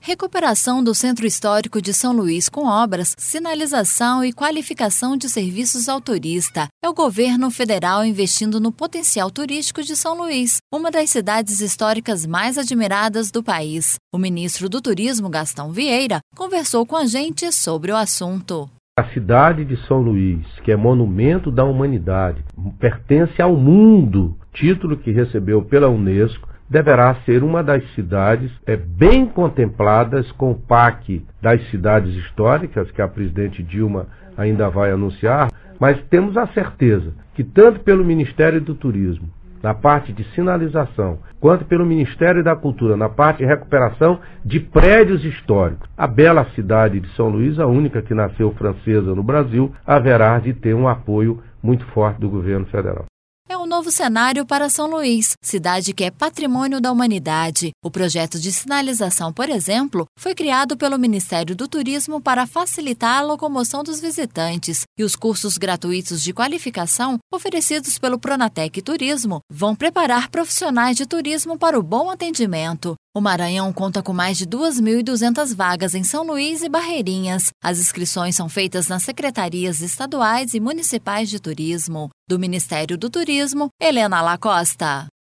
Recuperação do Centro Histórico de São Luís com obras, sinalização e qualificação de serviços ao turista. É o governo federal investindo no potencial turístico de São Luís, uma das cidades históricas mais admiradas do país. O ministro do Turismo, Gastão Vieira, conversou com a gente sobre o assunto. A cidade de São Luís, que é monumento da humanidade, pertence ao mundo, título que recebeu pela Unesco, deverá ser uma das cidades bem contempladas com o PAC das cidades históricas, que a presidente Dilma ainda vai anunciar, mas temos a certeza que tanto pelo Ministério do Turismo, na parte de sinalização, quanto pelo Ministério da Cultura, na parte de recuperação de prédios históricos, a bela cidade de São Luís, a única que nasceu francesa no Brasil, haverá de ter um apoio muito forte do governo federal. É um novo cenário para São Luís, cidade que é patrimônio da humanidade. O projeto de sinalização, por exemplo, foi criado pelo Ministério do Turismo para facilitar a locomoção dos visitantes. E os cursos gratuitos de qualificação, oferecidos pelo Pronatec Turismo, vão preparar profissionais de turismo para o bom atendimento. O Maranhão conta com mais de 2.200 vagas em São Luís e Barreirinhas. As inscrições são feitas nas secretarias estaduais e municipais de turismo. Do Ministério do Turismo, Helena Lacosta.